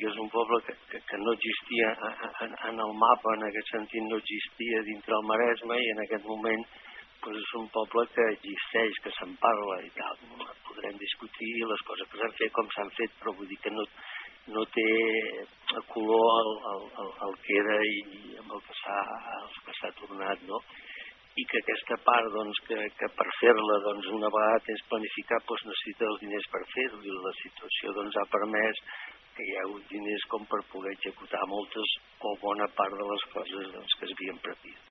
que és un poble que no existia en el mapa, en aquest sentit no existia dintre el Maresme, i en aquest moment és un poble que existeix, que se'n parla i tal. Podrem discutir les coses que s'han fet, com s'han fet, però vull dir que no té color el que era i amb el que s'ha tornat, no? I que aquesta part, que per fer-la una vegada tens planificat necessita els diners per fer-ho, i la situació ha permès que hi ha hagut diners com per poder executar moltes o bona part de les coses que s'havien previst.